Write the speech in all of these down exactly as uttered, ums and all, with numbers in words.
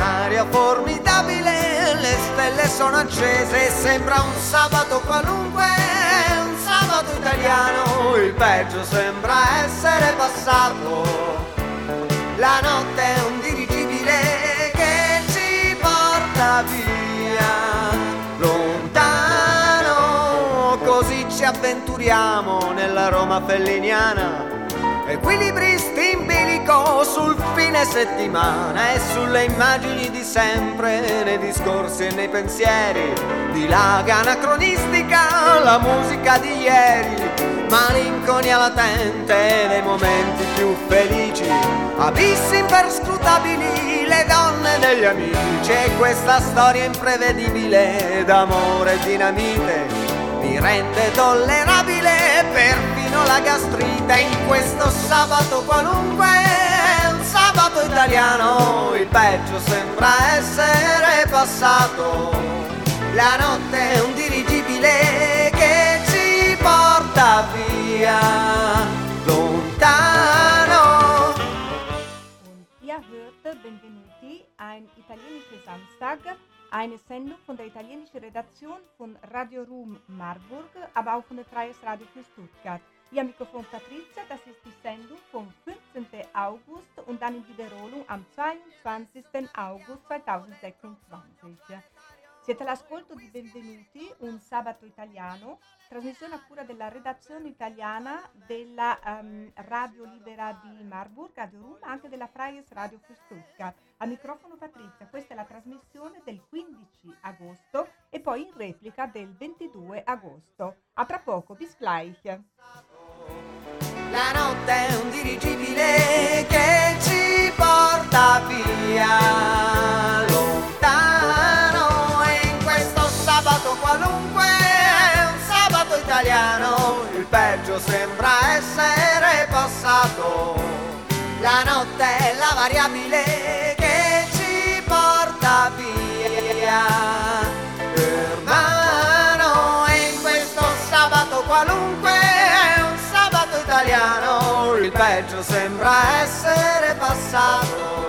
un'aria formidabile, le stelle sono accese, sembra un sabato qualunque, un sabato italiano, il peggio sembra essere passato. La notte è un dirigibile che ci porta via lontano, così ci avventuriamo nella Roma felliniana. Equilibristi in bilico sul fine settimana e sulle immagini di sempre, nei discorsi e nei pensieri, dilaga anacronistica la musica di ieri, malinconia latente dei momenti più felici, abissi imperscrutabili, le donne degli amici, e questa storia imprevedibile d'amore e dinamite mi rende tollerabile perfino la gastrite. In questo sabato qualunque, un sabato italiano, il peggio sembra essere passato. La notte è un dirigibile che ci porta via lontano. Und ihr hört Benvenuti, ein italienischer Samstag, eine Sendung von der italienischen Redaktion von Radio Rum Marburg, aber auch von der Freies Radio für Stuttgart. Ihr Mikrofon Patrizia, das ist die Sendung vom fünfzehnten August und dann in Wiederholung am zweiundzwanzigsten August zweitausendsechsundzwanzig. Siete all'ascolto di Benvenuti, un sabato italiano, trasmissione a cura della redazione italiana della um, Radio Libera di Marburg, Radio Rum, ma anche della Freies Radio für Stuttgart. A microfono Patrizia, questa è la trasmissione del quindici agosto e poi in replica del ventidue agosto. A tra poco, bis gleich. La notte è un dirigibile che ci porta via lontano, e in questo sabato qualunque, un sabato italiano, il peggio sembra essere passato. La notte è la variabile che ci porta via, hermano, e in questo sabato qualunque, un sabato italiano, il peggio sembra essere passato.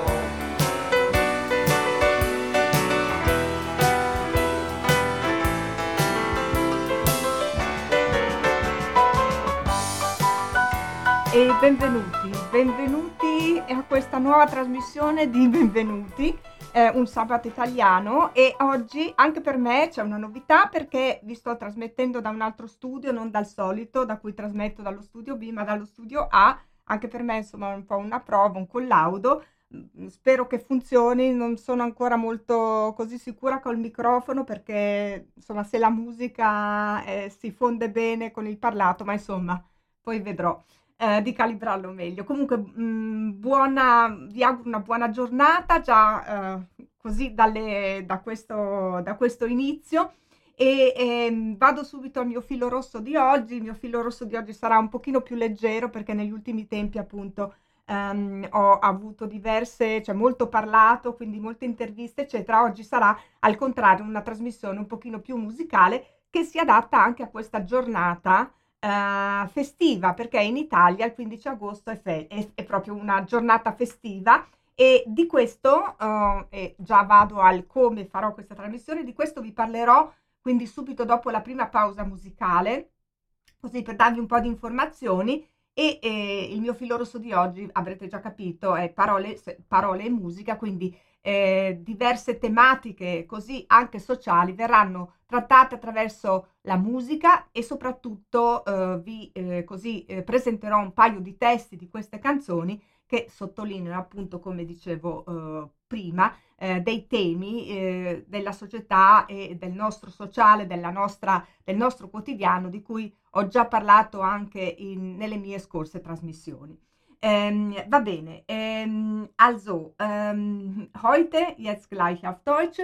E benvenuti, benvenuti a questa nuova trasmissione di Benvenuti, eh, un sabato italiano, e oggi anche per me c'è una novità perché vi sto trasmettendo da un altro studio, non dal solito da cui trasmetto dallo studio B, ma dallo studio A. Anche per me insomma è un po' una prova, un collaudo, spero che funzioni, non sono ancora molto così sicura col microfono perché insomma se la musica eh, si fonde bene con il parlato, ma insomma poi vedrò. Eh, di calibrarlo meglio. Comunque mh, buona, vi auguro una buona giornata già eh, così dalle, da, questo, da questo inizio e, e vado subito al mio filo rosso di oggi. Il mio filo rosso di oggi sarà un pochino più leggero perché negli ultimi tempi appunto um, ho avuto diverse, cioè molto parlato, quindi molte interviste eccetera. Oggi sarà al contrario una trasmissione un pochino più musicale che si adatta anche a questa giornata Uh, festiva, perché in Italia il quindici agosto è, fe- è, è proprio una giornata festiva e di questo uh, e già vado al come farò questa trasmissione, di questo vi parlerò quindi subito dopo la prima pausa musicale, così per darvi un po' di informazioni e, e il mio filo rosso di oggi avrete già capito è parole, parole e musica, quindi eh, diverse tematiche così anche sociali verranno trattate attraverso la musica e soprattutto eh, vi eh, così eh, presenterò un paio di testi di queste canzoni che sottolineano appunto, come dicevo eh, prima, eh, dei temi eh, della società e del nostro sociale, della nostra, del nostro quotidiano, di cui ho già parlato anche in, nelle mie scorse trasmissioni. Ähm, va bene, ähm, also ähm, heute, jetzt gleich auf Deutsch,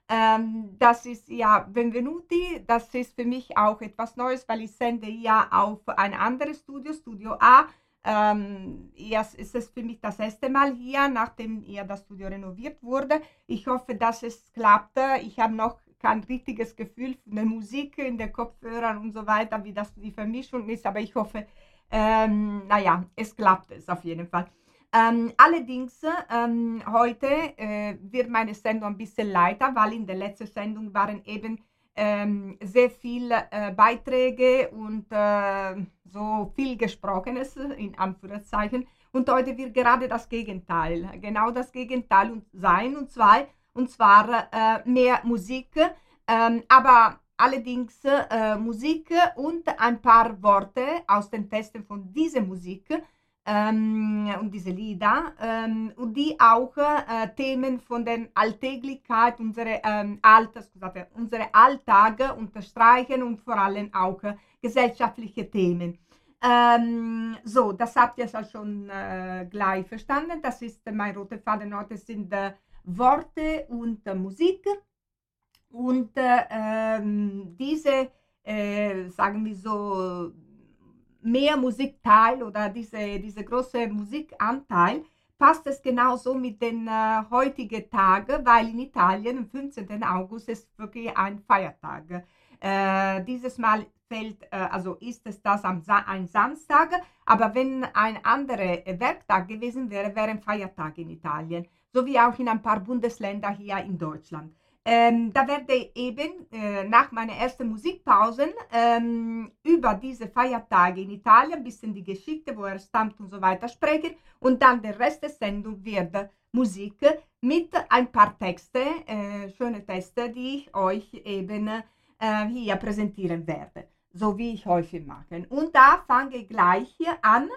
ähm, das ist ja Benvenuti, das ist für mich auch etwas Neues, weil ich sende ja auf ein anderes Studio, Studio A. Ähm, jetzt ist es für mich das erste Mal hier, nachdem ja das Studio renoviert wurde. Ich hoffe, dass es klappt. Ich habe noch kein richtiges Gefühl für die Musik in den Kopfhörern und so weiter, wie das die Vermischung ist, aber ich hoffe, Ähm, naja, es klappt es auf jeden Fall. Ähm, allerdings, ähm, heute äh, wird meine Sendung ein bisschen leichter, weil in der letzten Sendung waren eben ähm, sehr viele äh, Beiträge und äh, so viel Gesprochenes, in Anführungszeichen. Und heute wird gerade das Gegenteil, genau das Gegenteil sein, und zwar, und zwar äh, mehr Musik, ähm, aber allerdings äh, Musik und ein paar Worte aus den Texten von dieser Musik ähm, und diese Lieder, ähm, und die auch äh, Themen von der Alltäglichkeit, unsere, ähm, Alter, scusate, unsere Alltage unterstreichen und vor allem auch äh, gesellschaftliche Themen. Ähm, so, das habt ihr schon äh, gleich verstanden. Das ist äh, mein roter Faden heute sind äh, Worte und äh, Musik. Und äh, ähm, diese, äh, sagen wir so, mehr Musikteil oder diese, diese große Musikanteil passt es genauso mit den äh, heutigen Tagen, weil in Italien am fünfzehnten August ist wirklich ein Feiertag. Äh, dieses Mal fällt, äh, also ist es das am Sa ein Samstag, aber wenn ein anderer Werktag gewesen wäre, wäre ein Feiertag in Italien, sowie auch in ein paar Bundesländern hier in Deutschland. Ähm, da werde ich eben äh, nach meiner ersten Musikpause ähm, über diese Feiertage in Italien ein bisschen die Geschichte, wo er stammt und so weiter sprechen, und dann der Rest der Sendung wird Musik mit ein paar Texte, äh, schöne Texte, die ich euch eben äh, hier präsentieren werde, so wie ich häufig mache. Und da fange ich gleich hier an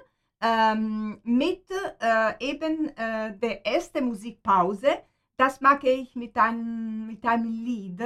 ähm, mit äh, eben äh, der ersten Musikpause. Das mache ich mit einem, mit einem Lied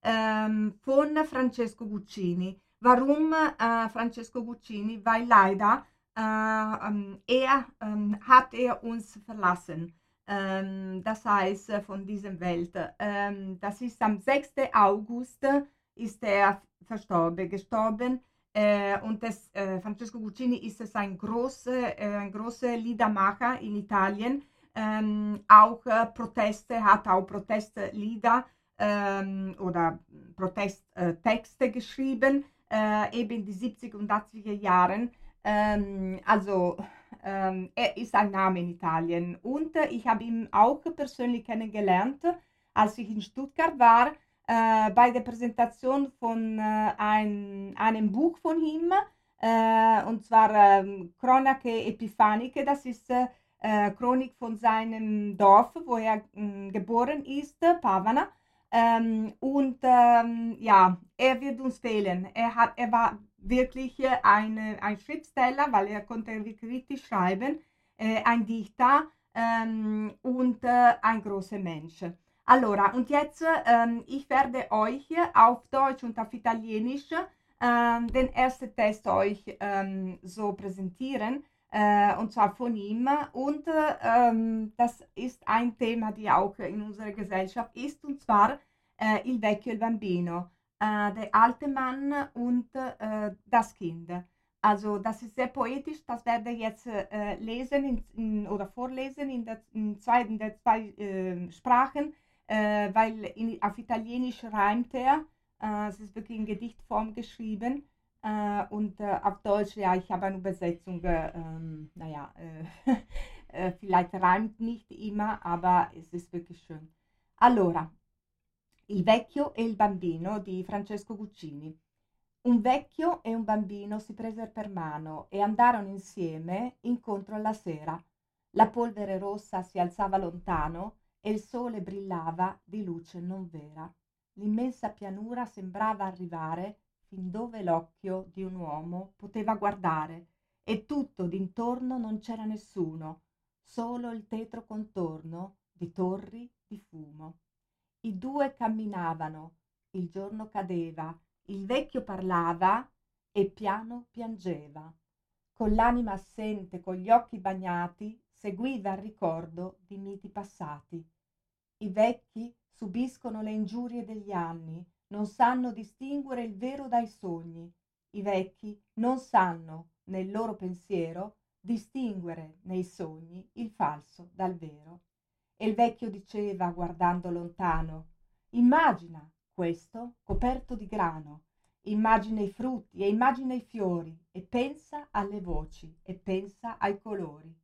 ähm, von Francesco Guccini. Warum äh, Francesco Guccini? Weil leider äh, ähm, er ähm, hat er uns verlassen. Ähm, das heißt von dieser Welt. Ähm, das ist am sechsten August ist er verstorben, gestorben. Äh, und das, äh, Francesco Guccini ist es ein großer, äh, ein großer Liedermacher in Italien. Ähm, auch äh, Proteste, hat auch Protestlieder ähm, oder Protesttexte äh, geschrieben, äh, eben in die siebziger und achtziger Jahren. Ähm, also ähm, er ist ein Name in Italien, und äh, ich habe ihn auch persönlich kennengelernt, als ich in Stuttgart war, äh, bei der Präsentation von äh, ein, einem Buch von ihm, äh, und zwar äh, Cronache Epifaniche. Das ist äh, Äh, Chronik von seinem Dorf, wo er mh, geboren ist, Pavana. Ähm, und ähm, ja, er wird uns fehlen. Er, hat, er war wirklich eine, ein Schriftsteller, weil er konnte wirklich schreiben, äh, ein Dichter ähm, und äh, ein großer Mensch. Allora, und jetzt, ähm, ich werde euch auf Deutsch und auf Italienisch ähm, den ersten Text euch ähm, so präsentieren. Äh, und zwar von ihm. Und ähm, das ist ein Thema, die auch in unserer Gesellschaft ist, und zwar äh, Il vecchio e il bambino, äh, der alte Mann und äh, das Kind. Also das ist sehr poetisch, das werde ich jetzt äh, lesen in, in, oder vorlesen in der, in zwei, in der zwei äh, Sprachen, äh, weil in, auf Italienisch reimt er. Äh, es ist wirklich in Gedichtform geschrieben. Uh, und uh, auf Deutsch, ja, ich habe eine Übersetzung, äh, ähm, naja, äh, äh, vielleicht reimt nicht immer, aber es ist wirklich schön. Allora, Il vecchio e il bambino di Francesco Guccini. Un vecchio e un bambino si presero per mano e andarono insieme incontro alla sera. La polvere rossa si alzava lontano e il sole brillava di luce non vera. L'immensa pianura sembrava arrivare fin dove l'occhio di un uomo poteva guardare, e tutto d'intorno non c'era nessuno, solo il tetro contorno di torri di fumo. I due camminavano, il giorno cadeva, il vecchio parlava e piano piangeva. Con l'anima assente, con gli occhi bagnati, seguiva il ricordo di miti passati. I vecchi subiscono le ingiurie degli anni, non sanno distinguere il vero dai sogni. I vecchi non sanno, nel loro pensiero, distinguere nei sogni il falso dal vero. E il vecchio diceva, guardando lontano: immagina questo coperto di grano, immagina i frutti e immagina i fiori, e pensa alle voci e pensa ai colori.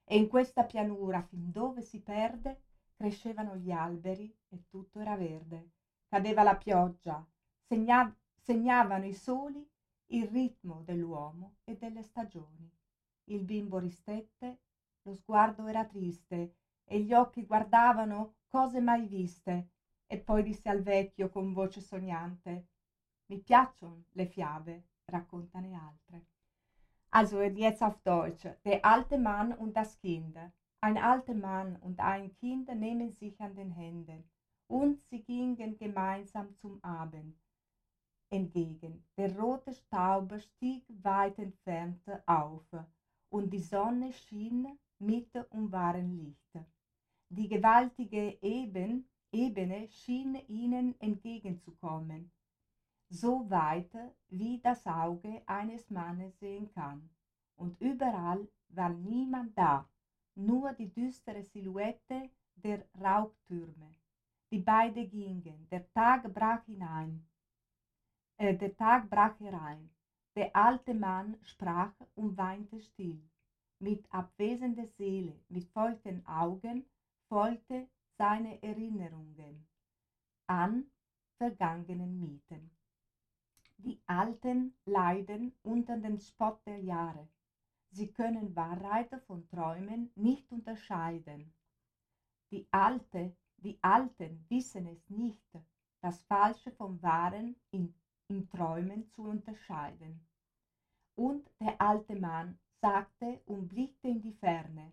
e in questa pianura fin dove si perde crescevano gli alberi e tutto era verde. Cadeva la pioggia, segna- segnavano i soli il ritmo dell'uomo e delle stagioni. Il bimbo ristette, lo sguardo era triste e gli occhi guardavano cose mai viste, e poi disse al vecchio con voce sognante: mi piacciono le fiabe, raccontane altre. Also jetzt auf Deutsch. Der alte Mann und das Kind. Ein alter Mann und ein Kind nehmen sich an den Händen, und sie gingen gemeinsam zum Abend entgegen. Der rote Staub stieg weit entfernt auf, und die Sonne schien mit und warem Licht. Die gewaltige Eben, Ebene schien ihnen entgegenzukommen, so weit wie das Auge eines Mannes sehen kann. Und überall war niemand da, nur die düstere Silhouette der Rauchtürme. Die beiden gingen, der Tag brach hinein, äh, der Tag brach herein. Der alte Mann sprach und weinte still. Mit abwesender Seele, mit feuchten Augen folgte seine Erinnerungen an vergangenen Mieten. Die Alten leiden unter dem Spott der Jahre. Sie können Wahrheit von Träumen nicht unterscheiden. Die, Alte, die Alten wissen es nicht, das Falsche vom Wahren in, in Träumen zu unterscheiden. Und der alte Mann sagte und blickte in die Ferne: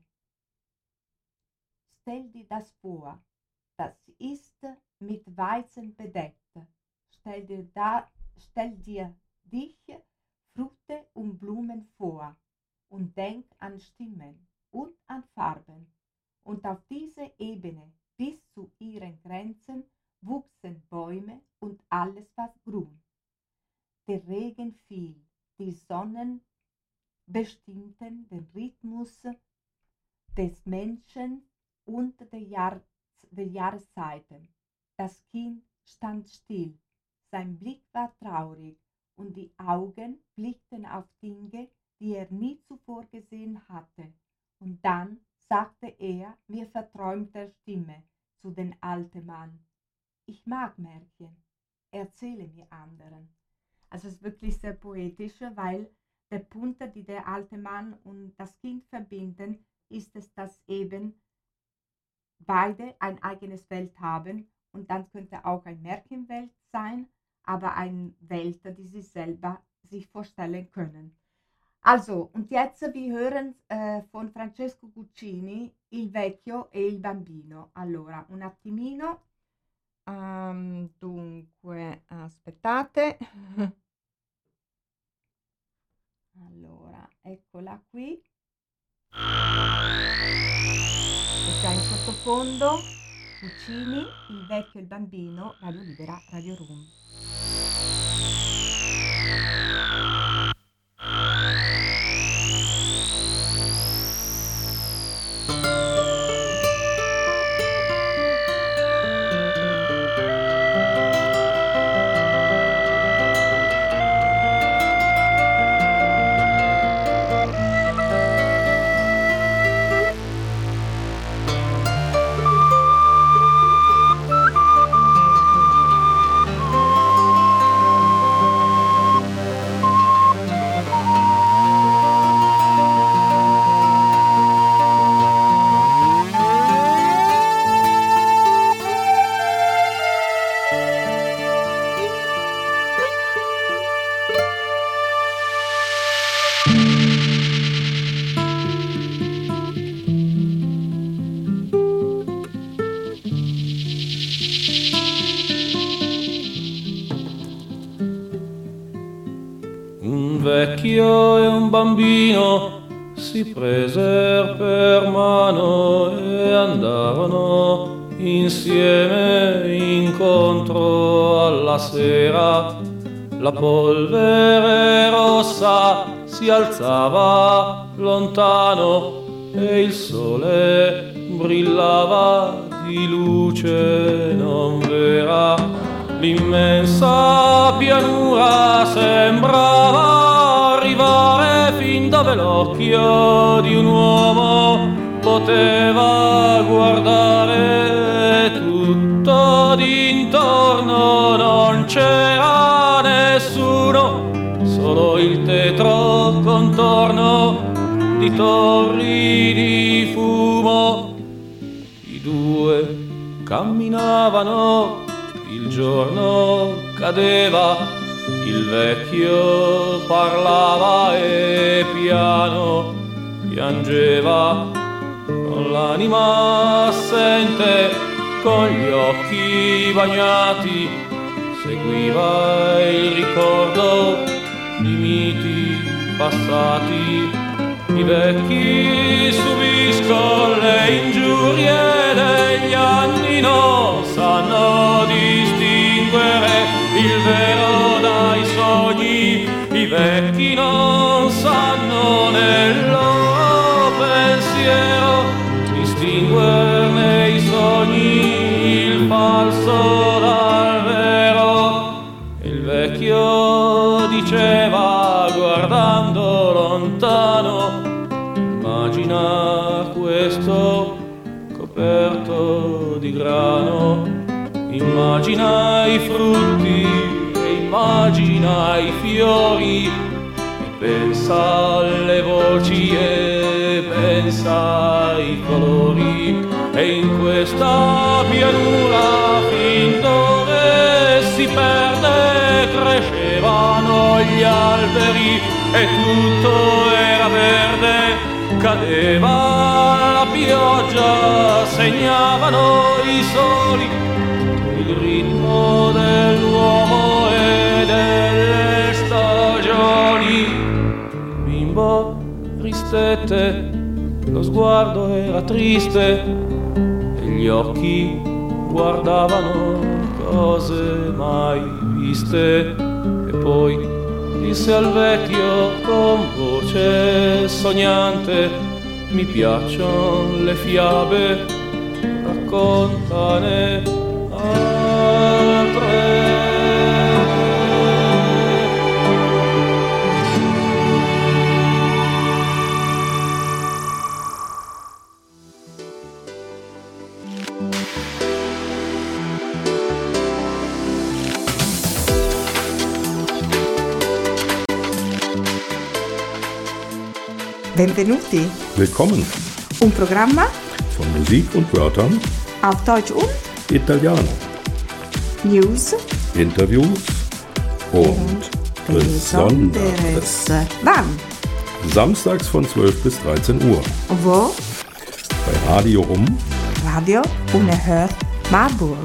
Stell dir das vor, das ist mit Weizen bedeckt. Stell dir, da, stell dir dich Früchte und Blumen vor und denk an Stimmen und an Farben. Und auf dieser Ebene bis zu ihren Grenzen wuchsen Bäume und alles war grün. Der Regen fiel, die Sonnen bestimmten den Rhythmus des Menschen und der, Jahr, der Jahreszeiten. Das Kind stand still, sein Blick war traurig und die Augen blickten auf Dinge, die er nie zuvor gesehen hatte. Und dann sagte er mit verträumter Stimme zu dem alten Mann: Ich mag Märchen, erzähle mir anderen. Also es ist wirklich sehr poetisch, weil der Punkt, die der alte Mann und das Kind verbinden, ist es, dass eben beide ein eigenes Welt haben, und dann könnte auch eine Märchenwelt sein, aber eine Welt, die sie selber sich vorstellen können. Also, und jetzt wir hören eh, von Francesco Guccini Il vecchio e il bambino. Allora, un attimino. Um, dunque, aspettate. Allora, eccola qui. E già in sottofondo Guccini, Il vecchio e il bambino, Radio Libera, Radio Room. vecchio e un bambino si presero per mano e andarono insieme incontro alla sera. La polvere rossa si alzava lontano e il sole brillava di luce non vera. L'immensa pianura sembrava arrivare fin dove l'occhio di un uomo metteva a guardare tutto d'intorno, non c'era nessuno, solo il tetro contorno di torri di fumo. I due camminavano, il giorno cadeva, il vecchio parlava e piano piangeva, con l'anima assente, con gli occhi bagnati, seguiva il ricordo di miti passati. I vecchi subiscono le ingiurie degli anni, non sanno distinguere il vero dai sogni. I vecchi non sanno nel loro pensiero distinguerne i sogni, il falso dal vero. Il vecchio diceva guardando lontano: immagina questo coperto di grano, immagina i frutti e immagina i fiori, e pensa alle voci e pensa ai colori. E in questa pianura fin dove si perde crescevano gli alberi e tutto era verde. Cadeva la pioggia, segnavano i soli il ritmo dell'uomo e delle stagioni. Il bimbo ristette, lo sguardo era triste e gli occhi guardavano cose mai viste. E poi disse al vecchio con voce sognante: mi piacciono le fiabe, raccontane altre. Benvenuti. Willkommen. Un programma von Musik und Wörtern auf Deutsch und Italiano. News, Interviews und, und Besonderes. Wann? Samstags von zwölf bis dreizehn Uhr. Wo? Bei Radio Um. Radio Unerhört Marburg.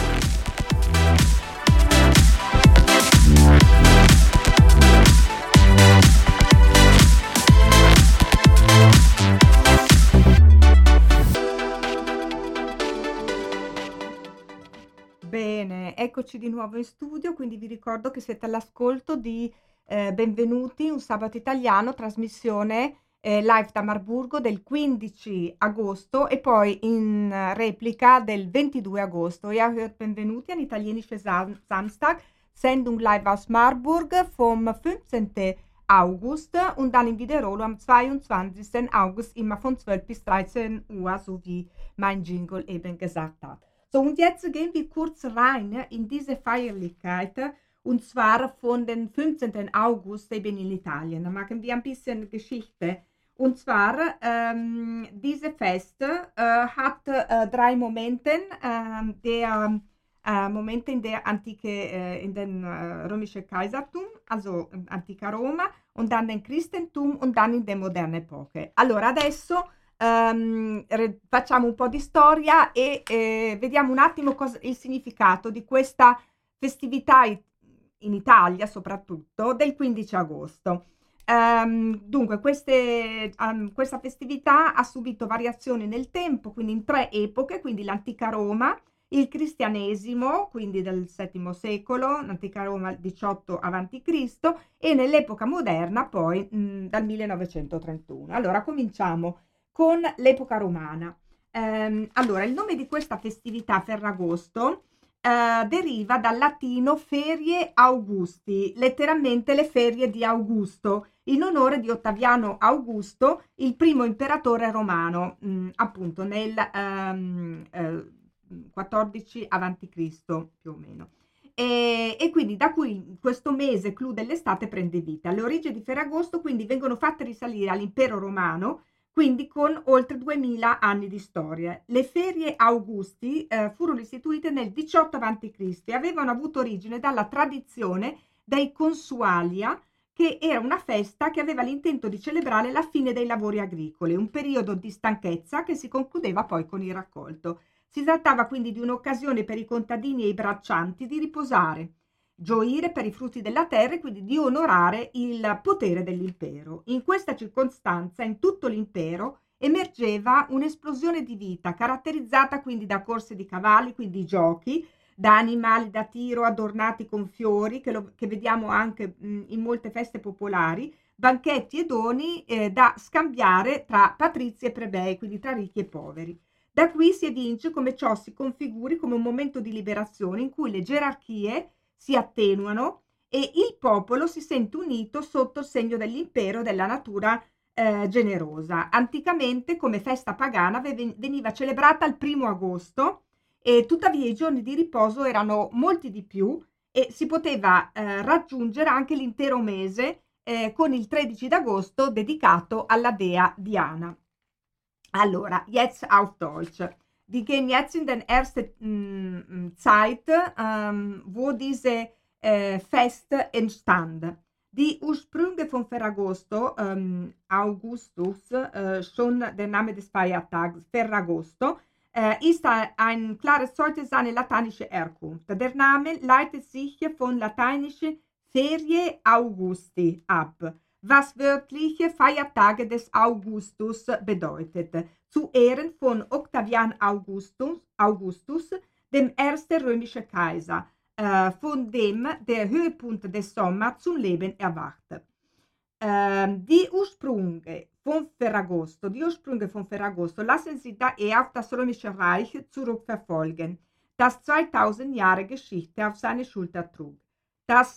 Bene, eccoci di nuovo in studio, quindi vi ricordo che siete all'ascolto di eh, Benvenuti, un sabato italiano, trasmissione eh, live da Marburgo del quindici agosto e poi in uh, replica del ventidue agosto. Ihr hört Benvenuti, ein italienischer Sam- Samstag, Sendung live aus Marburg vom fünfzehnten August und dann in Wiederholung am zweiundzwanzigsten August, immer von zwölf bis dreizehn Uhr, so wie mein Jingle eben gesagt hat. So, und jetzt gehen wir kurz rein in diese Feierlichkeit, und zwar von den fünfzehnten August eben in Italien. Da machen wir ein bisschen Geschichte. Und zwar, ähm, diese Fest äh, hat äh, drei Momente. Äh, der äh, Momente in der Antike, äh, in den äh, römischen Kaisertum, also in antica Roma, und dann den Christentum und dann in der modernen Epoche. Allora, adesso Um, re- facciamo un po' di storia e eh, vediamo un attimo cosa, il significato di questa festività it- in Italia soprattutto del quindici agosto. Um, dunque queste, um, questa festività ha subito variazioni nel tempo, quindi in tre epoche, quindi l'antica Roma, il cristianesimo, quindi del settimo secolo, l'antica Roma diciotto avanti Cristo, e nell'epoca moderna poi mh, dal millenovecentotrentuno. Allora cominciamo con l'epoca romana. Ehm, allora, il nome di questa festività, Ferragosto, eh, deriva dal latino ferie Augusti, letteralmente le ferie di Augusto, in onore di Ottaviano Augusto, il primo imperatore romano, mh, appunto nel um, eh, quattordici avanti Cristo più o meno. E, e quindi da qui questo mese clou dell'estate prende vita. Le origini di Ferragosto quindi vengono fatte risalire all'impero romano, quindi con oltre duemila anni di storia. Le ferie Augusti eh, furono istituite nel diciotto avanti Cristo e avevano avuto origine dalla tradizione dei consualia, che era una festa che aveva l'intento di celebrare la fine dei lavori agricoli, un periodo di stanchezza che si concludeva poi con il raccolto. Si trattava quindi di un'occasione per i contadini e i braccianti di riposare, gioire per i frutti della terra e quindi di onorare il potere dell'impero. In questa circostanza, in tutto l'impero, emergeva un'esplosione di vita, caratterizzata quindi da corse di cavalli, quindi giochi, da animali da tiro adornati con fiori, che, lo, che vediamo anche mh, in molte feste popolari, banchetti e doni eh, da scambiare tra patrizi e plebei, quindi tra ricchi e poveri. Da qui si evince come ciò si configuri come un momento di liberazione in cui le gerarchie si attenuano e il popolo si sente unito sotto il segno dell'impero e della natura eh, generosa. Anticamente, come festa pagana, veniva celebrata il primo agosto e tuttavia i giorni di riposo erano molti di più e si poteva eh, raggiungere anche l'intero mese eh, con il tredici d'agosto dedicato alla dea Diana. Allora, jetzt auf Deutsch. Wir gehen jetzt in den ersten mh, Zeit, ähm, wo diese äh, Fest entstand. Die Ursprünge von Ferragosto, ähm, Augustus, äh, schon der Name des Feiertags, Ferragosto, äh, ist ein klares Zeugnis seiner lateinischen Herkunft. Der Name leitet sich von lateinischen Ferie Augusti ab, was wörtlich Feiertage des Augustus bedeutet, zu Ehren von Octavian Augustus, Augustus dem ersten römischen Kaiser, äh, von dem der Höhepunkt des Sommers zum Leben erwacht. Ähm, die Ursprünge von Ferragosto, die Ursprünge von Ferragosto lassen sich daher auf das Römische Reich zurückverfolgen, das zweitausend Jahre Geschichte auf seine Schulter trug. Das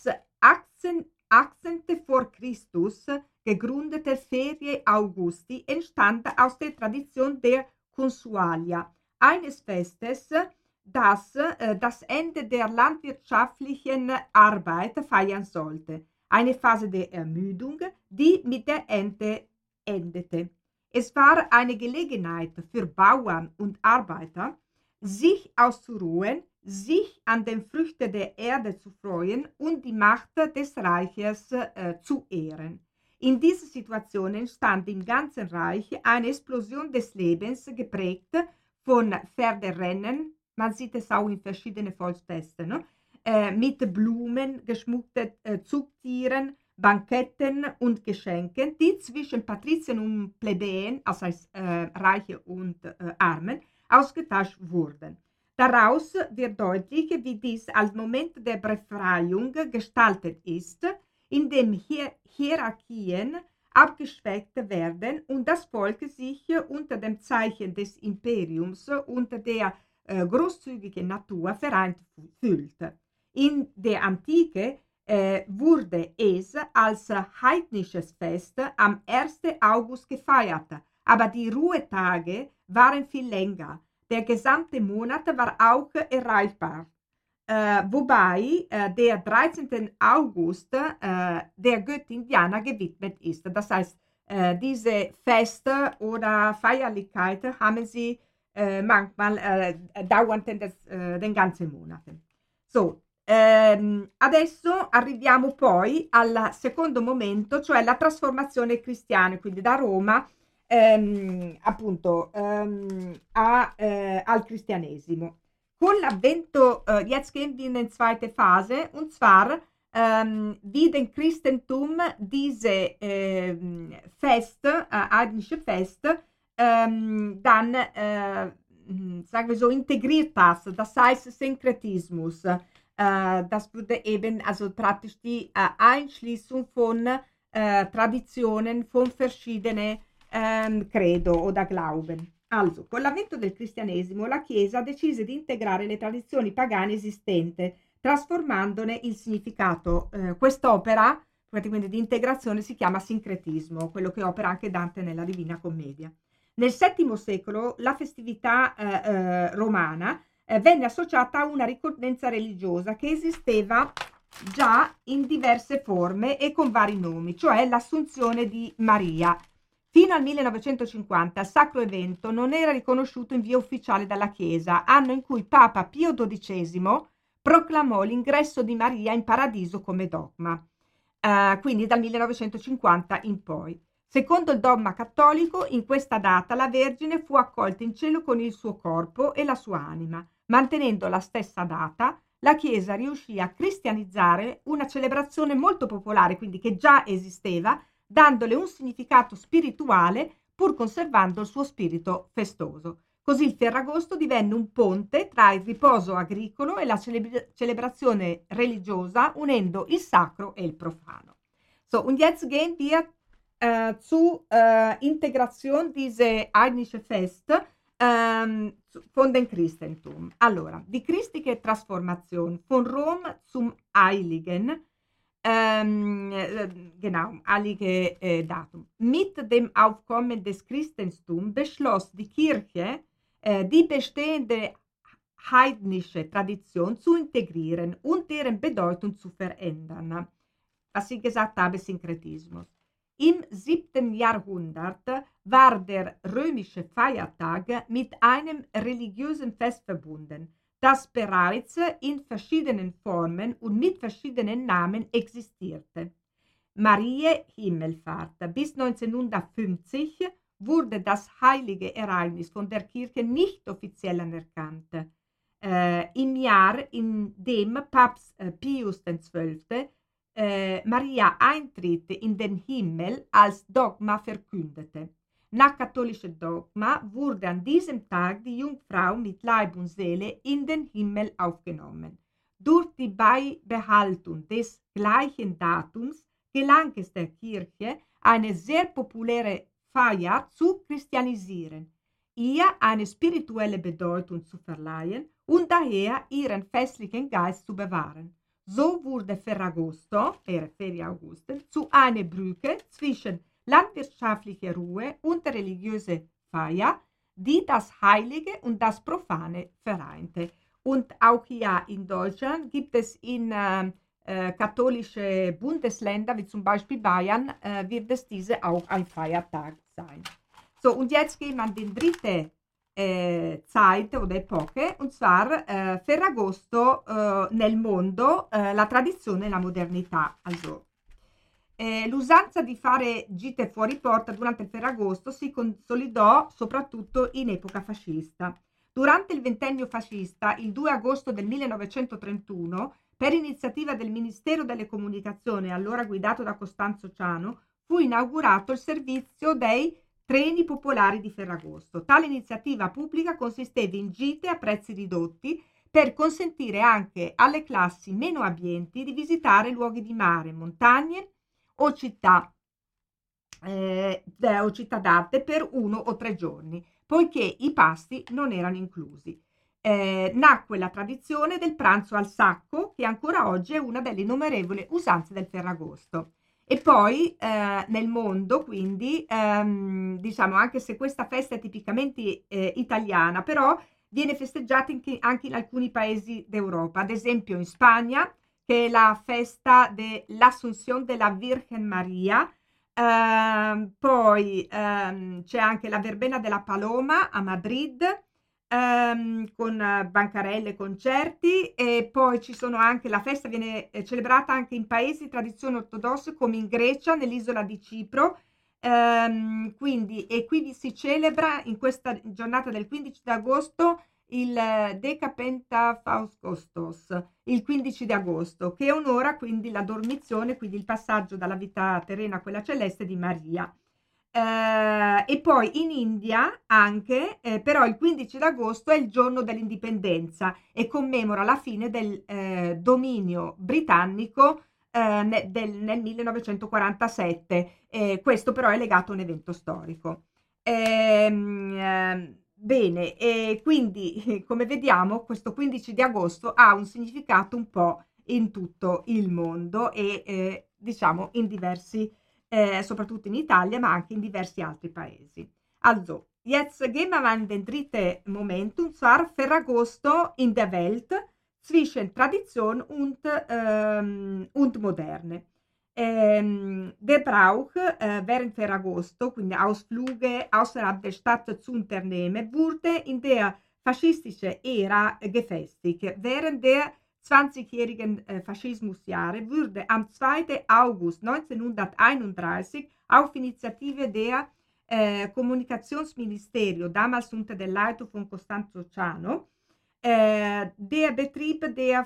achtzehnte vor Christus gegründete Ferie Augusti entstand aus der Tradition der Consualia, eines Festes, das äh, das Ende der landwirtschaftlichen Arbeit feiern sollte. Eine Phase der Ermüdung, die mit der Ernte endete. Es war eine Gelegenheit für Bauern und Arbeiter, sich auszuruhen, sich an den Früchten der Erde zu freuen und die Macht des Reiches äh, zu ehren. In dieser Situation entstand im ganzen Reich eine Explosion des Lebens, geprägt von Pferderennen, man sieht es auch in verschiedenen Volksfesten, ne? äh, mit Blumen, geschmückten äh, Zugtieren, Banketten und Geschenken, die zwischen Patriziern und Plebejien, also als äh, Reiche und äh, Armen, ausgetauscht wurden. Daraus wird deutlich, wie dies als Moment der Befreiung gestaltet ist, in dem Hier- Hierarchien abgeschwächt werden und das Volk sich unter dem Zeichen des Imperiums und der äh, großzügigen Natur vereint fühlt. In der Antike äh, wurde es als heidnisches Fest am ersten August gefeiert, aber die Ruhetage waren viel länger. Der gesamte Monat war auch erreichbar, äh, wobei äh, der dreizehnte August äh, der Göttin Diana gewidmet ist. Das heißt, äh, diese Feste oder Feierlichkeiten haben sie äh, manchmal äh, dauernd den, äh, den ganzen Monat. So, ehm, adesso arriviamo poi al secondo momento, cioè la trasformazione cristiana, quindi da Roma Ehm, appunto ehm, a, äh, al Cristianesimo. Con l'avvento, äh, jetzt gehen wir in die zweite Phase, und zwar ähm, wie den Christentum diese ähm, Feste, äh, heidnische Feste, ähm, dann, äh, sagen wir so, integriert hat, das heißt Synkretismus. Äh, das würde eben also praktisch die äh, Einschließung von äh, Traditionen von verschiedenen Ähm, Credo oder Glauben. Also, con l'avvento del cristianesimo, la Chiesa decise di integrare le tradizioni pagane esistenti, trasformandone il significato. Eh, quest'opera, praticamente di integrazione, si chiama sincretismo, quello che opera anche Dante nella Divina Commedia. Nel settimo secolo la festività eh, eh, romana eh, venne associata a una ricorrenza religiosa che esisteva già in diverse forme e con vari nomi, cioè l'Assunzione di Maria. Fino al millenovecentocinquanta il sacro evento non era riconosciuto in via ufficiale dalla Chiesa, anno in cui Papa Pio dodicesimo proclamò l'ingresso di Maria in paradiso come dogma, uh, quindi dal millenovecentocinquanta in poi. Secondo il dogma cattolico, in questa data la Vergine fu accolta in cielo con il suo corpo e la sua anima. Mantenendo la stessa data, la Chiesa riuscì a cristianizzare una celebrazione molto popolare, quindi che già esisteva, dandole un significato spirituale pur conservando il suo spirito festoso. Così il Ferragosto divenne un ponte tra il riposo agricolo e la celebra- celebrazione religiosa, unendo il sacro e il profano. So, und jetzt gehen wir äh, zur äh, Integration dieser heidnische Fest ähm, von den Christentum. Allora, die christliche Transformation von Rom zum Heiligen, Ähm, äh, genau, heilige äh, Datum. Mit dem Aufkommen des Christentums beschloss die Kirche, äh, die bestehende heidnische Tradition zu integrieren und deren Bedeutung zu verändern. Was ich gesagt habe, Synkretismus. Im siebten Jahrhundert war der römische Feiertag mit einem religiösen Fest verbunden, das bereits in verschiedenen Formen und mit verschiedenen Namen existierte. Marie Himmelfahrt. Bis neunzehnhundertfünfzig wurde das heilige Ereignis von der Kirche nicht offiziell anerkannt. Äh, Im Jahr, in dem Papst äh, Pius der Zwölfte äh, Maria Eintritt in den Himmel als Dogma verkündete. Nach katholischem Dogma wurde an diesem Tag die Jungfrau mit Leib und Seele in den Himmel aufgenommen. Durch die Beibehaltung des gleichen Datums gelang es der Kirche, eine sehr populäre Feier zu christianisieren, ihr eine spirituelle Bedeutung zu verleihen und daher ihren festlichen Geist zu bewahren. So wurde Ferragosto, per Ferie Augusten, zu einer Brücke zwischen landwirtschaftliche Ruhe und religiöse Feier, die das Heilige und das Profane vereinte. Und auch hier in Deutschland gibt es in äh, äh, katholische Bundesländer, wie zum Beispiel Bayern, äh, wird es diese auch ein Feiertag sein. So, und jetzt gehen wir an die dritte äh, Zeit oder Epoche, und zwar äh, Ferragosto äh, nel mondo, äh, la tradizione e la modernità. Also, Eh, l'usanza di fare gite fuori porta durante il Ferragosto si consolidò soprattutto in epoca fascista. Durante il ventennio fascista, il due agosto del millenovecentotrentuno, per iniziativa del Ministero delle Comunicazioni, allora guidato da Costanzo Ciano, fu inaugurato il servizio dei treni popolari di Ferragosto. Tale iniziativa pubblica consisteva in gite a prezzi ridotti per consentire anche alle classi meno abbienti di visitare luoghi di mare, montagne o città, eh, o città d'arte per uno o tre giorni, poiché i pasti non erano inclusi. Eh, nacque la tradizione del pranzo al sacco, che ancora oggi è una delle innumerevoli usanze del Ferragosto. E poi eh, nel mondo, quindi, ehm, diciamo, anche se questa festa è tipicamente eh, italiana, però viene festeggiata in, anche in alcuni paesi d'Europa, ad esempio in Spagna, che è la festa dell'Assunción de la Virgen Maria, uh, poi um, c'è anche la Verbena della Paloma a Madrid, um, con bancarelle e concerti, e poi ci sono anche, la festa viene celebrata anche in paesi di tradizione ortodossa come in Grecia, nell'isola di Cipro, um, quindi, e qui si celebra in questa giornata del quindici di agosto il Decapentafaustos, il quindici di agosto, che onora quindi la dormizione, quindi il passaggio dalla vita terrena a quella celeste di Maria. Eh, e poi in India anche, eh, però il quindici di agosto è il giorno dell'indipendenza e commemora la fine del eh, dominio britannico eh, ne, del, nel millenovecentoquarantasette. Eh, questo però è legato a un evento storico. Ehm, ehm, bene, e quindi come vediamo questo quindici di agosto ha un significato un po' in tutto il mondo e eh, diciamo in diversi, eh, soprattutto in Italia, ma anche in diversi altri paesi. Also, jetzt gehen wir mal in den dritten Moment, und zwar Ferragosto in der Welt zwischen Tradition und, ähm, und Moderne. Ähm, der Brauch äh, während Ferragosto, quindi Ausflüge außerhalb der Stadt zu unternehmen, wurde in der faschistischen Ära gefestigt. Während der zwanzigjährigen äh, Faschismusjahre wurde am zweiten August neunzehnhunderteinunddreißig auf Initiative der äh, Kommunikationsministerio, damals unter der Leitung von Costanzo Ciano, äh, der Betrieb der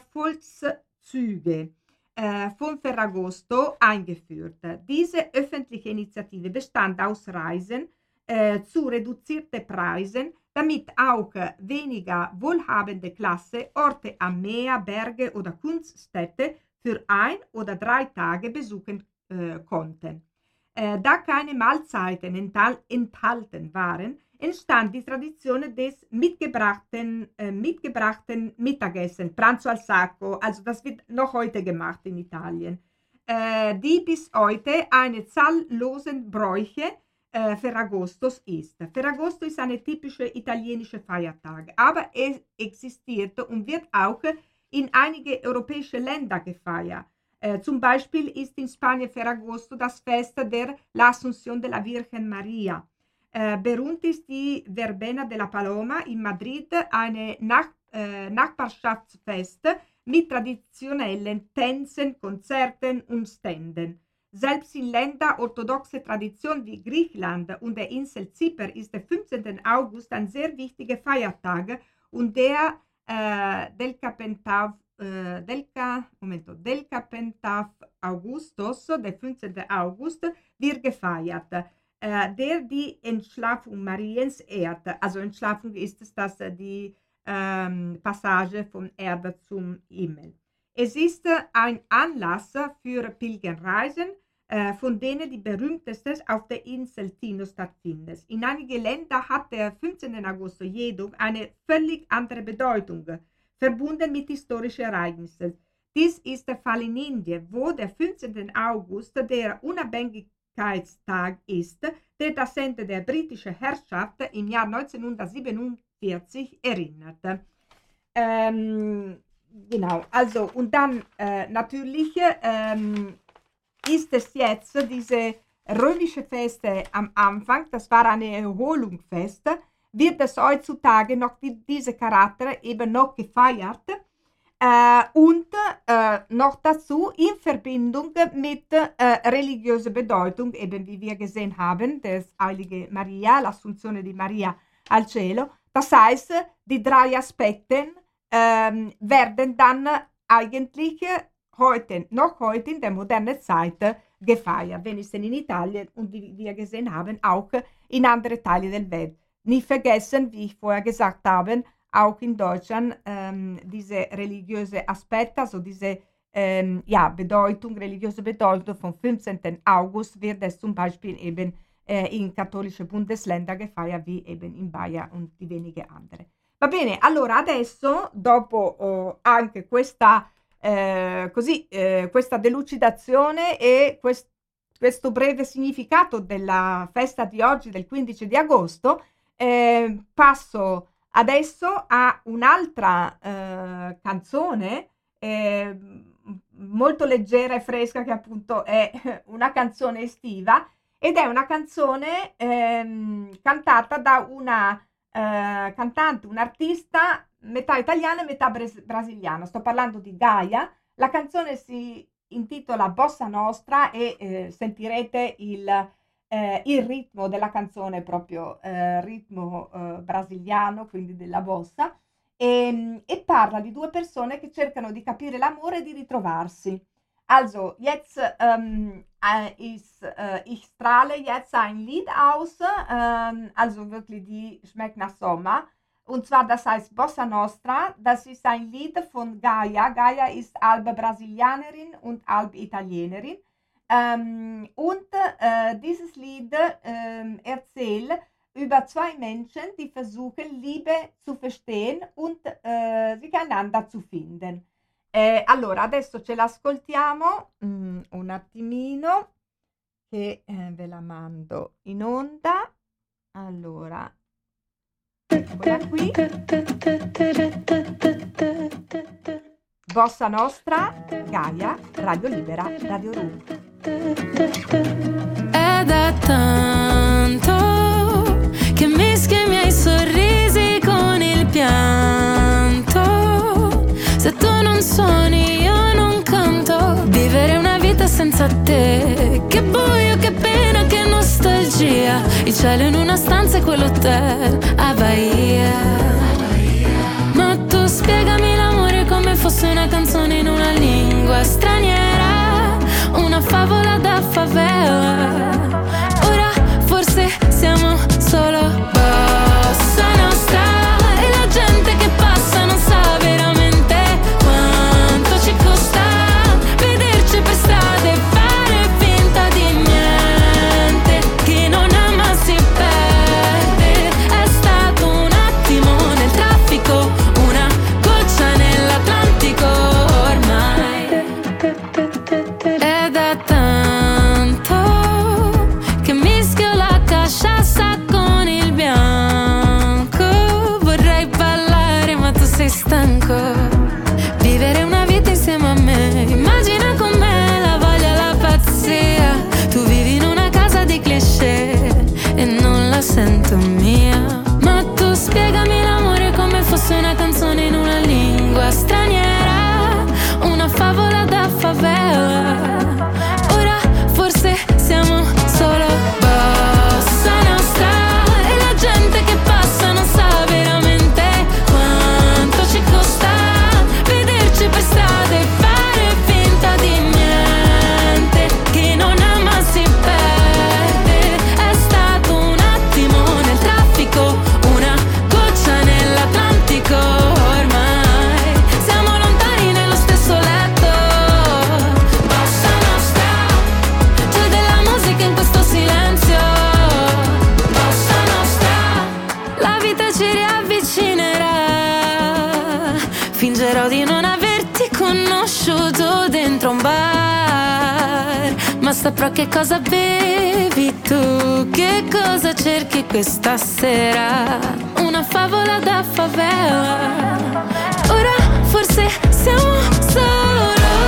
Volkszüge äh, von Ferragosto eingeführt. Diese öffentliche Initiative bestand aus Reisen äh, zu reduzierten Preisen, damit auch weniger wohlhabende Klasse Orte am Meer, Berge oder Kunststätte für ein oder drei Tage besuchen äh, konnten. Äh, da keine Mahlzeiten enthal- enthalten waren, entstand die Tradition des mitgebrachten, äh, mitgebrachten Mittagessen, Pranzo al Sacco, also das wird noch heute gemacht in Italien, äh, die bis heute eine zahllosen Bräuche äh, Ferragostos ist. Ferragosto ist eine typische italienische Feiertag, aber es existiert und wird auch in einige europäische Länder gefeiert. Äh, zum Beispiel ist in Spanien Ferragosto das Fest der La Asunción de la Virgen Maria. Äh, berühmt ist die Verbena de la Paloma in Madrid, eine Nach äh, Nachbarschaftsfest mit traditionellen Tänzen, Konzerten und Ständen. Selbst in Ländern orthodoxe Tradition wie Griechenland und der Insel Zypern ist der fünfzehnten August ein sehr wichtiger Feiertag und der äh, del Capentav äh, del, Momento, del Capentav Augustus, der fünfzehnten August, wird gefeiert, äh, der die Entschlafung Mariens ehrt. Also Entschlafung ist es, dass die ähm, Passage von Erde zum Himmel. Es ist ein Anlass für Pilgerreisen, äh, von denen die berühmteste auf der Insel Tino stattfindet. In einigen Ländern hat der fünfzehnten August jedoch eine völlig andere Bedeutung, verbunden mit historischen Ereignissen. Dies ist der Fall in Indien, wo der fünfzehnten August der Unabhängigkeitstag ist, der das Ende der britischen Herrschaft im Jahr neunzehnhundertsiebenundvierzig erinnert. Ähm, Genau, also und dann äh, natürlich ähm, ist es jetzt diese römische Feste am Anfang, das war eine Erholungsfest, wird es heutzutage noch die, diese Charakter eben noch gefeiert äh, und äh, noch dazu in Verbindung mit äh, religiöser Bedeutung, eben wie wir gesehen haben, des Heilige Maria, l'Assunzione di Maria al Cielo. Das heißt, die drei Aspekte Ähm, werden dann eigentlich heute, noch heute in der modernen Zeit gefeiert, wenigstens in Italien und wie wir gesehen haben, auch in anderen Teilen der Welt. Nicht vergessen, wie ich vorher gesagt habe, auch in Deutschland ähm, diese religiöse Aspekte, also diese ähm, ja, Bedeutung, religiöse Bedeutung vom fünfzehnten August wird es zum Beispiel eben äh, in katholische Bundesländer gefeiert, wie eben in Bayern und die wenige andere. Va bene, allora adesso, dopo oh, anche questa, eh, così, eh, questa delucidazione e quest- questo breve significato della festa di oggi, del quindici di agosto, eh, passo adesso a un'altra eh, canzone eh, molto leggera e fresca, che appunto è una canzone estiva, ed è una canzone eh, cantata da una Uh, cantante, un artista metà italiano e metà bres- brasiliano. Sto parlando di Gaia. La canzone si intitola Bossa Nostra e eh, sentirete il, eh, il ritmo della canzone, proprio eh, ritmo eh, brasiliano, quindi della bossa, e, e parla di due persone che cercano di capire l'amore e di ritrovarsi. Also, jetzt ähm, äh, ist, äh, ich strahle jetzt ein Lied aus, ähm, also wirklich, die schmeckt nach Sommer. Und zwar, das heißt Bossa Nostra. Das ist ein Lied von Gaia. Gaia ist halb Brasilianerin und halb Italienerin. Ähm, und äh, dieses Lied äh, erzählt über zwei Menschen, die versuchen, Liebe zu verstehen und äh, sich einander zu finden. Eh, allora, adesso ce l'ascoltiamo mm, un attimino, che eh, ve la mando in onda. Allora, eccola qui. Bossa Nostra, Gaia, Radio Libera, Radio Rum. È da tanto che mischio i miei sorrisi con il pianto. Se tu non suoni io non canto. Vivere una vita senza te, che buio, che pena, che nostalgia. Il cielo in una stanza e quell'hotel a Bahia. Ma tu spiegami l'amore come fosse una canzone in una lingua straniera, una favola da favela. Ora forse siamo solo bossa nostra e la gente che passa non sa veramente quanto ci costa vederci per strada e fare finta di niente. Chi non ama si perde. È stato un attimo nel traffico, una goccia nell'Atlantico ormai. È da tanto che mischio la cachaça con il bianco. Vorrei ballare ma tu sei stanco. Vivere una vita insieme a me, immagina con me la voglia, la pazzia. Tu vivi in una casa di cliché e non la sento mia. Ma tu spiegami l'amore come fosse una canzone in una lingua straniera, una favola da favela. Ora forse siamo solo bossa nostra e la gente che passa non sa veramente quanto ci costa vederci per strada e fare finta di niente. Chi non ama si perde. È stato un attimo nel traffico, una goccia nell'Atlantico ormai. Siamo lontani nello stesso letto. Bossa nostra, c'è della musica in questo silenzio. Bossa nostra, la vita ci riavvicinerà. Fingerò di non averti conosciuto dentro un bar, ma saprò che cosa bevi tu, che cosa cerchi questa sera. Una favola da favela. Ora forse siamo solo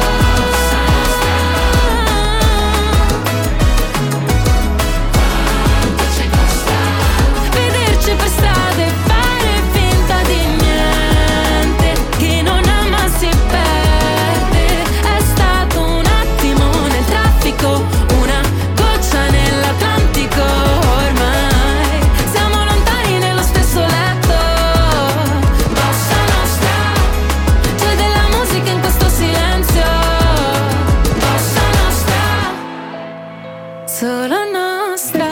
vederci per strada e fare finta di niente. Chi non ama si perde. È stato un attimo nel traffico, una goccia nell'Atlantico ormai. Siamo lontani nello stesso letto. Bossa nostra, c'è della musica in questo silenzio. Bossa nostra, solo nostra.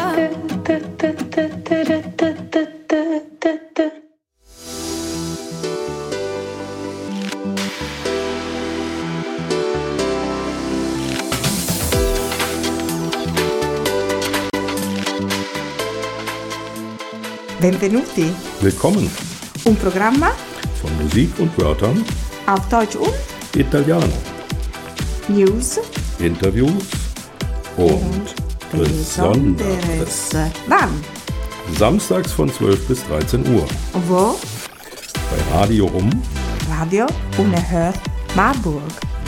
Benvenuti, Willkommen un programma von Musik und Wörtern, auf Deutsch und Italiano, News Interviews und Besonderes. Wann? Samstags von zwölf bis dreizehn Uhr Wo? bei Radio Rum. Radio Unerhört Marburg.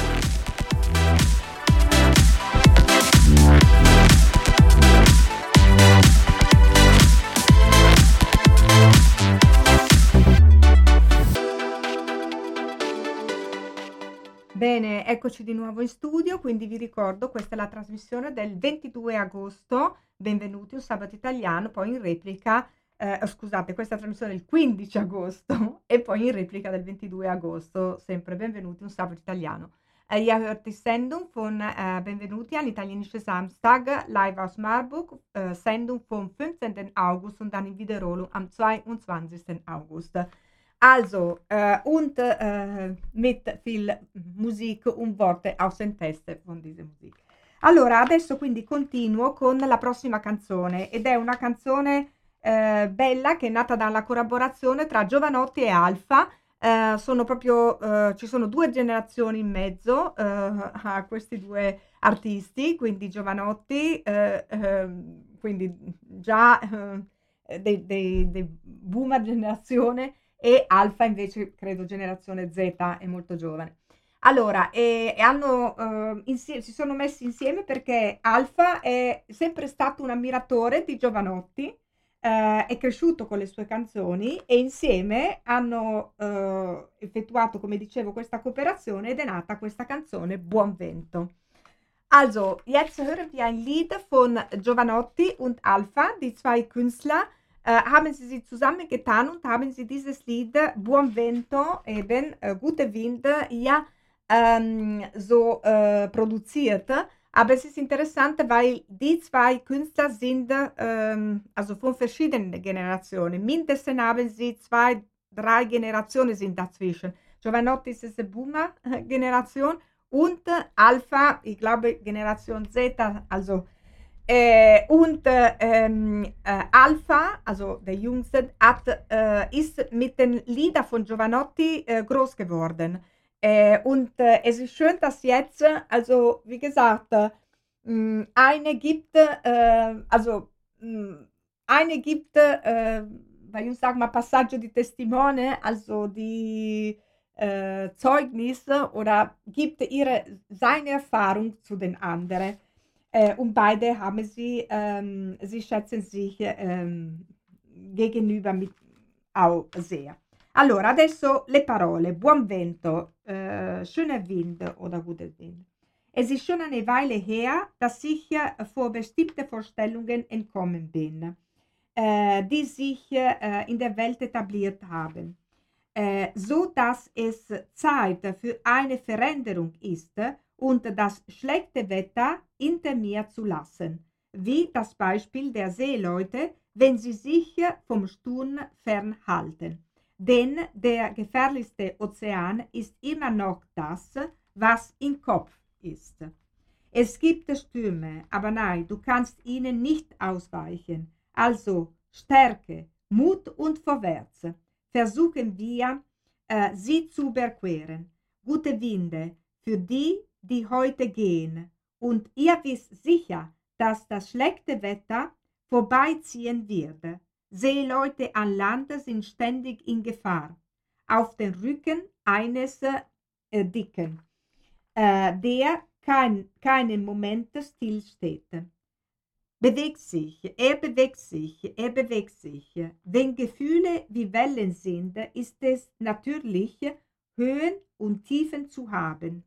Bene, eccoci di nuovo in studio, quindi vi ricordo, questa è la trasmissione del ventidue agosto, benvenuti, un sabato italiano, poi in replica, eh, scusate, questa è la trasmissione del quindici agosto e poi in replica del ventidue agosto, sempre benvenuti, un sabato italiano. Äh, ihr hört die Sendung von äh, Benvenuti, ein italienischer Samstag, live aus Marburg, äh, Sendung vom fünfzehnten August und dann in Wiederholung am zweiundzwanzigsten August. Also, äh, und äh, mit viel Musik und Worte aus den Texten von dieser Musik. Allora, adesso quindi continuo con la prossima canzone ed è una canzone eh, bella, che è nata dalla collaborazione tra Jovanotti e Alfa. Eh, sono proprio, eh, ci sono due generazioni in mezzo eh, a questi due artisti, quindi Jovanotti, eh, eh, quindi già eh, dei, dei, dei boomer generazione, e Alfa invece credo generazione Z, è molto giovane. Allora, e, e hanno, eh, insie- si sono messi insieme perché Alfa è sempre stato un ammiratore di Jovanotti, eh, è cresciuto con le sue canzoni e insieme hanno eh, effettuato, come dicevo, questa cooperazione ed è nata questa canzone Buon Vento. Also, jetzt hören wir ein Lied von Jovanotti und Alfa. Die zwei Künstler äh, haben sie sich zusammengetan und haben sie dieses Lied Buon Vento, eben äh, gute Winde, ja, ähm, so äh, produziert. Aber es ist interessant, weil die zwei Künstler sind ähm, also von verschiedenen Generationen. Mindestens haben sie zwei, drei Generationen sind dazwischen. Jovanotti ist eine Boomer-Generation und Alfa, ich glaube Generation Z, also äh, und ähm, äh, Alfa, also der Jüngste, hat, äh, ist mit den Liedern von Jovanotti äh, groß geworden. Äh, und äh, es ist schön, dass jetzt, also wie gesagt, äh, eine gibt, äh, also mh, eine gibt, äh, bei uns sagen wir Passaggio di Testimone, also die äh, Zeugnis oder gibt ihre, seine Erfahrung zu den anderen. Äh, und beide haben sie, ähm, sie schätzen sich ähm, gegenüber mit, auch sehr. Allora, adesso le parole. Buon Vento, äh, schöner Wind oder guter Wind. Es ist schon eine Weile her, dass ich äh, vor bestimmte Vorstellungen entkommen bin, äh, die sich äh, in der Welt etabliert haben, äh, so dass es Zeit für eine Veränderung ist und das schlechte Wetter hinter mir zu lassen, wie das Beispiel der Seeleute, wenn sie sich vom Sturm fernhalten. Denn der gefährlichste Ozean ist immer noch das, was im Kopf ist. Es gibt Stürme, aber nein, du kannst ihnen nicht ausweichen. Also Stärke, Mut und vorwärts. Versuchen wir, äh, sie zu überqueren. Gute Winde für die, die heute gehen. Und ihr wisst sicher, dass das schlechte Wetter vorbeiziehen wird. Seeleute an Land sind ständig in Gefahr. Auf dem Rücken eines äh, Dicken, äh, der kein, keinen Moment stillsteht. Bewegt sich, er bewegt sich, er bewegt sich. Wenn Gefühle wie Wellen sind, ist es natürlich, Höhen und Tiefen zu haben.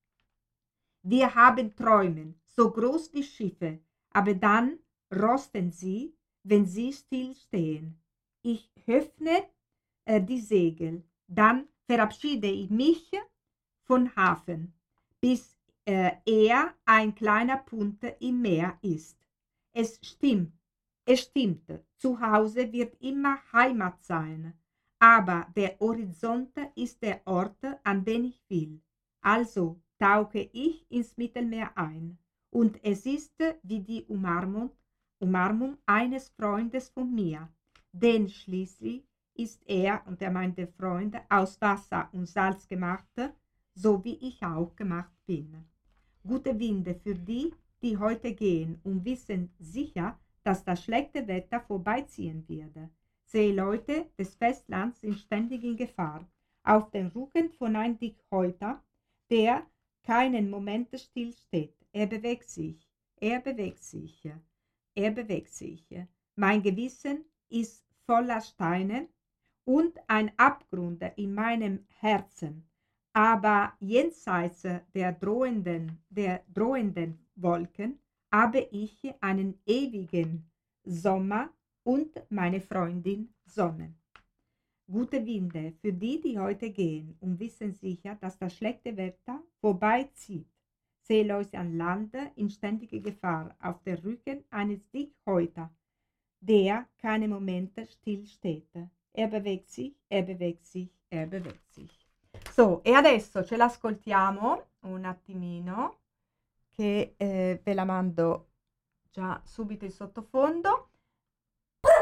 Wir haben Träume, so groß wie Schiffe, aber dann rosten sie, wenn sie stillstehen. Ich öffne äh, die Segel, dann verabschiede ich mich vom Hafen, bis äh, er ein kleiner Punkt im Meer ist. Es stimmt, es stimmt, zu Hause wird immer Heimat sein, aber der Horizont ist der Ort, an den ich will. Also tauche ich ins Mittelmeer ein, und es ist wie die Umarmung Umarmung eines Freundes von mir, denn schließlich ist er, und er meinte Freund, aus Wasser und Salz gemacht, so wie ich auch gemacht bin. Gute Winde für die, die heute gehen und wissen sicher, dass das schlechte Wetter vorbeiziehen wird. Seeleute des Festlands sind ständig in Gefahr, auf dem Rücken von einem Dickhäuter, der keinen Moment stillsteht. Er bewegt sich, er bewegt sich. Er bewegt sich. Mein Gewissen ist voller Steine und ein Abgrund in meinem Herzen. Aber jenseits der drohenden, der drohenden Wolken habe ich einen ewigen Sommer und meine Freundin Sonne. Gute Winde für die, die heute gehen und wissen sicher, dass das schlechte Wetter vorbeizieht. Seeleute an Land in ständiger Gefahr, auf der Rücken eines Dickhäuter, der keine Momente stillsteht. Er bewegt sich, er bewegt sich, er bewegt sich. So, e adesso ce l'ascoltiamo un attimino, che eh, ve la mando già subito in sottofondo.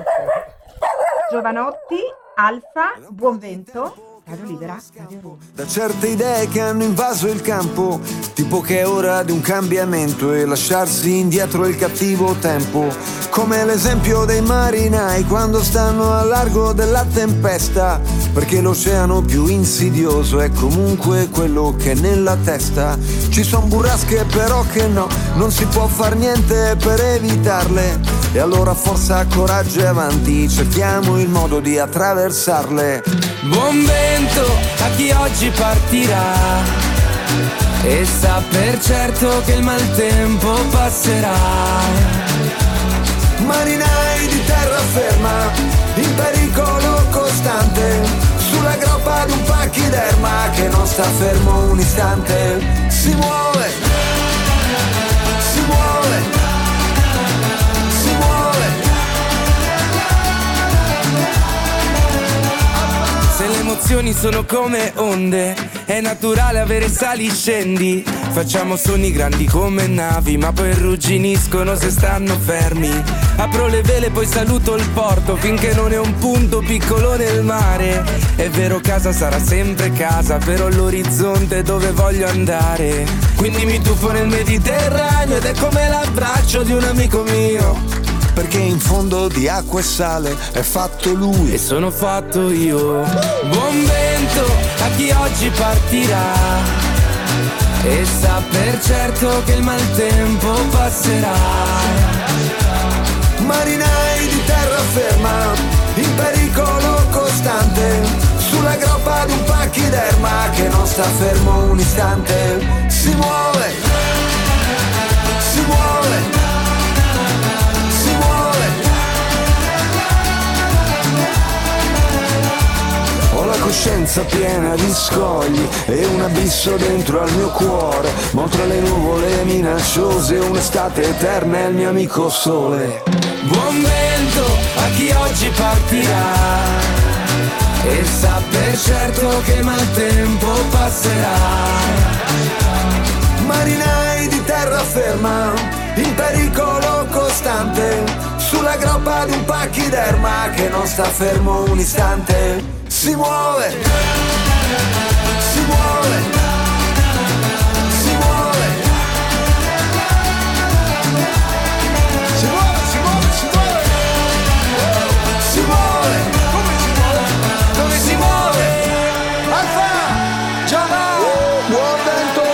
Giovanotti, Alfa, Buon Vento, Radio Libera, Radio Roma. Da certe idee che hanno invaso il campo, tipo che è ora di un cambiamento e lasciarsi indietro il cattivo tempo, come l'esempio dei marinai quando stanno a largo della tempesta, perché l'oceano più insidioso è comunque quello che è nella testa. Ci son burrasche però che no, non si può far niente per evitarle, e allora forza, coraggio e avanti, cerchiamo il modo di attraversarle. Buon vento a chi oggi partirà e sa per certo che il maltempo passerà. Marinai di terraferma, in pericolo costante, sulla groppa di un pachiderma che non sta fermo un istante. Si muove, si muove, si muove. Se le emozioni sono come onde, è naturale avere sali scendi. Facciamo sogni grandi come navi, ma poi rugginiscono se stanno fermi. Apro le vele, poi saluto il porto, finché non è un punto piccolo nel mare. È vero, casa sarà sempre casa, però l'orizzonte dove voglio andare. Quindi mi tuffo nel Mediterraneo ed è come l'abbraccio di un amico mio, perché in fondo di acqua e sale è fatto lui e sono fatto io. Buon vento a chi oggi partirà e sa per certo che il maltempo passerà. Marinai di terraferma, in pericolo costante, sulla groppa di un pachiderma che non sta fermo un istante. Si muove, si muove, si muove. Ho la coscienza piena di scogli e un abisso dentro al mio cuore, ma tra le nuvole minacciose un'estate eterna è il mio amico sole. Buon vento a chi oggi partirà e sa per certo che il maltempo passerà. Marinai di terraferma, in pericolo costante, sulla groppa di un pachiderma che non sta fermo un istante. Si muove, si muove, si muove, si muove, si muove, si muove, si muove, come si muove, come si muove, Alfa, Giovanni, buon vento.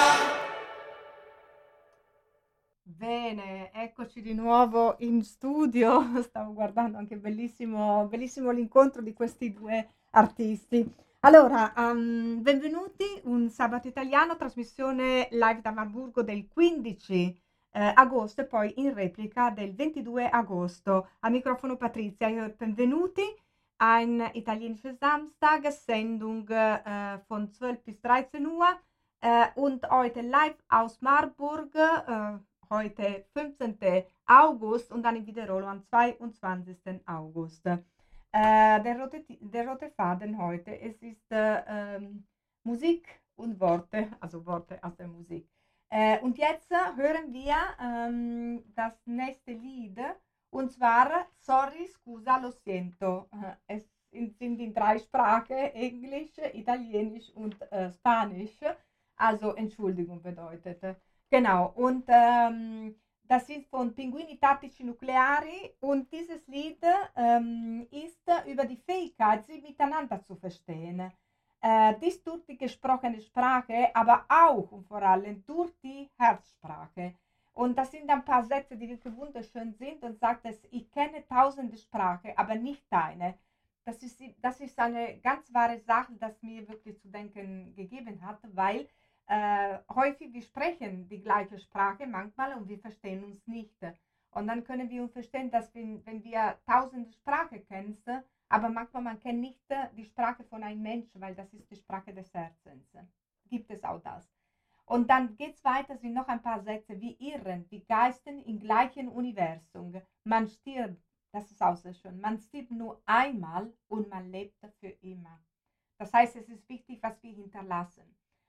Bene, eccoci di nuovo in studio. Stavo guardando anche bellissimo, bellissimo l'incontro di questi due artisti. Allora, um, benvenuti, un sabato italiano, trasmissione live da Marburgo del quindici eh, agosto e poi in replica del ventidue agosto. Al microfono Patrizia, io benvenuti ein italienische Samstag, Sendung äh, von zwölf bis dreizehn Uhr äh, und heute live aus Marburg, äh, heute fünfzehnten August und dann in Wiederholung am zweiundzwanzigsten August. Äh, der, rote, der rote Faden heute, es ist äh, ähm, Musik und Worte, also Worte aus der Musik. Äh, und jetzt äh, hören wir ähm, das nächste Lied, und zwar Sorry, scusa, lo siento. Äh, es sind in drei Sprachen, Englisch, Italienisch und äh, Spanisch, also Entschuldigung bedeutet. Genau, und ähm, das ist von Pinguini Tattici Nucleari und dieses Lied ähm, ist über die Fähigkeit, sie miteinander zu verstehen. Äh, dies durch die gesprochene Sprache, aber auch und vor allem durch die Herzsprache. Und das sind ein paar Sätze, die wirklich wunderschön sind und sagt es, ich kenne tausende Sprachen, aber nicht deine. Das ist, das ist eine ganz wahre Sache, das mir wirklich zu denken gegeben hat, weil Äh, häufig wir sprechen die gleiche Sprache manchmal und wir verstehen uns nicht. Und dann können wir uns verstehen, dass wir, wenn wir tausende Sprachen kennen, aber manchmal man kennt nicht die Sprache von einem Menschen, weil das ist die Sprache des Herzens. Gibt es auch das. Und dann geht es weiter, sind noch ein paar Sätze, wie irren, wie Geisten im gleichen Universum. Man stirbt, das ist auch sehr schön, man stirbt nur einmal und man lebt für immer. Das heißt, es ist wichtig, was wir hinterlassen.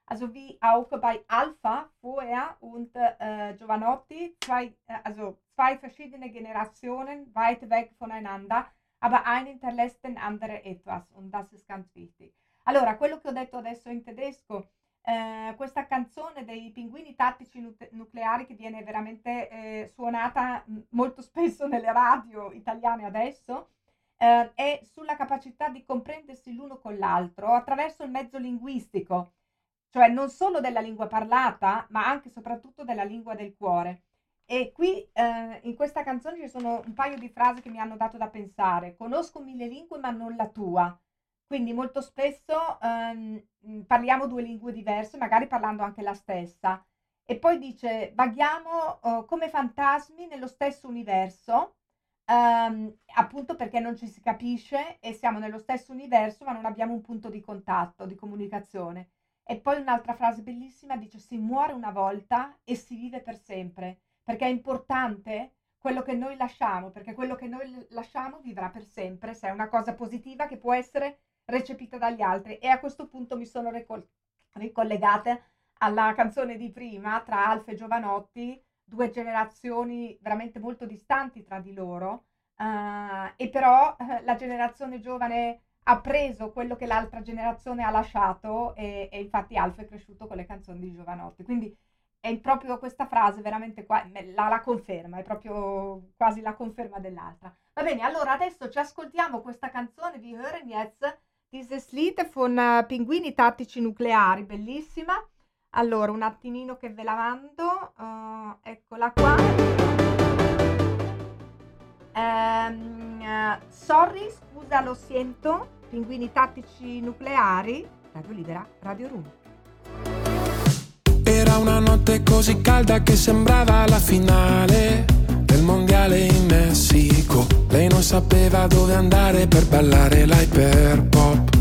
Also wie auch bei Alpha vorher und äh, Giovanotti, zwei, äh, also zwei verschiedene Generationen weit weg voneinander, aber eine hinterlässt den andere etwas und das ist ganz wichtig. Allora, quello che ho detto adesso in tedesco, eh, questa canzone dei Pinguini Tattici nu- Nucleari che viene veramente eh, suonata m- molto spesso nelle radio italiane adesso, eh, è sulla capacità di comprendersi l'uno con l'altro attraverso il mezzo linguistico, cioè non solo della lingua parlata, ma anche e soprattutto della lingua del cuore. E qui eh, in questa canzone ci sono un paio di frasi che mi hanno dato da pensare. Conosco mille lingue ma non la tua. Quindi molto spesso ehm, parliamo due lingue diverse, magari parlando anche la stessa. E poi dice, vaghiamo oh, come fantasmi nello stesso universo, ehm, appunto perché non ci si capisce e siamo nello stesso universo ma non abbiamo un punto di contatto, di comunicazione. E poi un'altra frase bellissima dice, si muore una volta e si vive per sempre. Perché è importante quello che noi lasciamo, perché quello che noi lasciamo vivrà per sempre, se è una cosa positiva che può essere recepita dagli altri. E a questo punto mi sono ricol- ricollegata alla canzone di prima, tra Alfa e Giovanotti, due generazioni veramente molto distanti tra di loro, uh, e però uh, la generazione giovane ha preso quello che l'altra generazione ha lasciato e, e infatti Alfa è cresciuto con le canzoni di Giovanotti. Quindi è proprio questa frase veramente qua, la, la conferma, è proprio quasi la conferma dell'altra. Va bene, allora adesso ci ascoltiamo questa canzone, wir hören jetzt dieses Lied von uh, Pinguini Tattici Nucleari, bellissima. Allora, un attimino che ve la mando, uh, eccola qua. Um, uh, sorry, scusa, lo siento, Pinguini Tattici Nucleari, Radio Libera, Radio Room. Era una notte così calda che sembrava la finale del mondiale in Messico. Lei non sapeva dove andare per ballare l'hyperpop.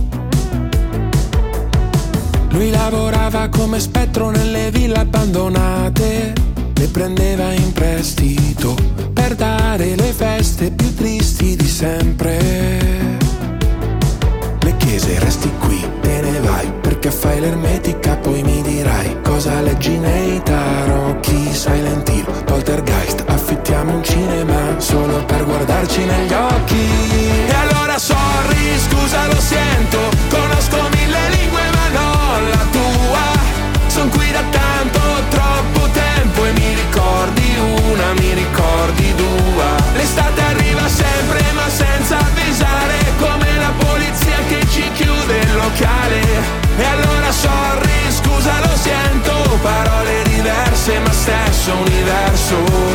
Lui lavorava come spettro nelle ville abbandonate, le prendeva in prestito per dare le feste più tristi di sempre. Le chiese resti qui, te ne vai, perché fai l'ermetica, poi mi dirai cosa leggi nei tarocchi, Silent Hill, Poltergeist, affittiamo un cinema solo per guardarci negli occhi. E allora sorry, scusa, lo sento, conosco mille lingue ma non la tua, son qui da tanto, troppo tempo e mi ricordi una, mi ricordi due. L'estate arriva sempre ma senza avvisare, come la polizia che ci chiude il locale. E allora sorry, scusa, lo sento, parole diverse ma stesso universo.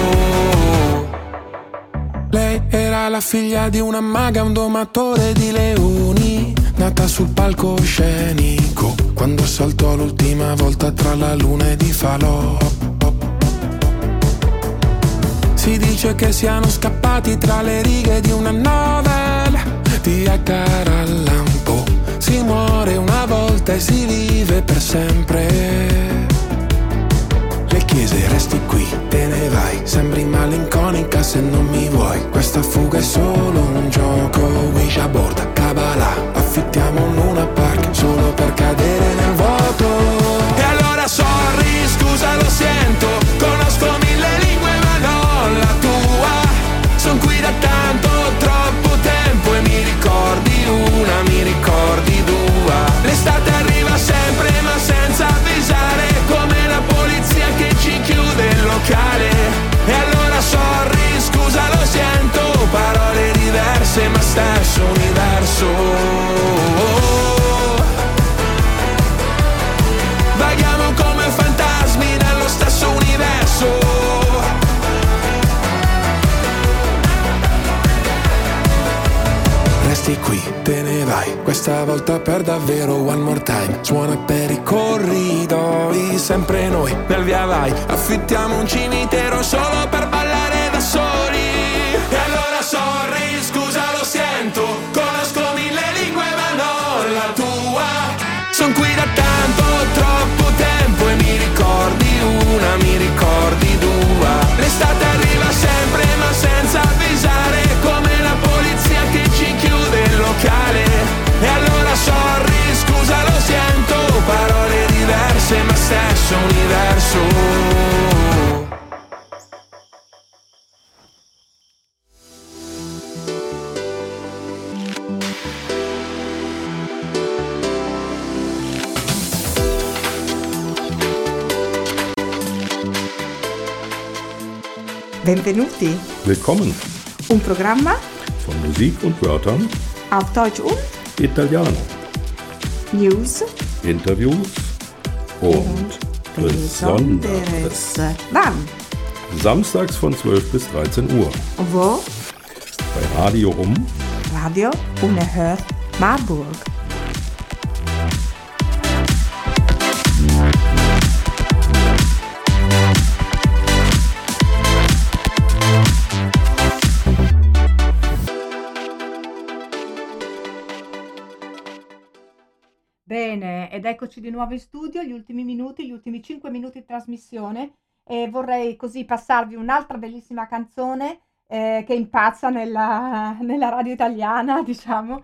Lei era la figlia di una maga, un domatore di leoni, nata sul palcoscenico quando saltò l'ultima volta tra la luna ed i falò. Si dice che siano scappati tra le righe di una novella di Edgar Allan Poe. Si muore una volta e si vive per sempre. Le chiese resti qui, te ne vai, sembri malinconica se non mi vuoi. Questa fuga è solo un gioco, Ouija board, Kabbalah, affittiamo un Luna Park solo per cadere nel vuoto. E allora sorry, scusa, lo sento, conosco mille lingue ma non la tua, son qui da tanto, troppo tempo e mi ricordi una, mi ricordi due. L'estate arriva sempre ma senza avvisare, come la polizia che ci chiude il locale. E allora sorry, scusa, lo sento, parole diverse ma stesso universo. Vaghiamo come fantasmi nello stesso universo. Resti qui, te ne vai, questa volta per davvero, one more time. Suona per i corridoi, sempre noi nel via vai, affittiamo un cimitero solo per ballare da soli. E allora sorry, scusa, lo sento, conosco mille lingue ma non la tua, son qui da tanto, troppo tempo e mi ricordi una, mi ricordi due. L'estate arriva sempre ma senza avvisare, come la polizia che ci chiude il locale. E allora sorry, scusa, lo sento, parole diverse stesso universo. Benvenuti. Willkommen. Un programma Von Musik und Wörtern auf Deutsch und Italiano. News Interviews und, und Besonderes. Wann? Samstags von zwölf bis dreizehn Uhr. Wo? Bei Radio Um. Radio Unerhört Marburg. Bene, ed eccoci di nuovo in studio, gli ultimi minuti, gli ultimi cinque minuti di trasmissione, e vorrei così passarvi un'altra bellissima canzone eh, che impazza nella, nella radio italiana, diciamo,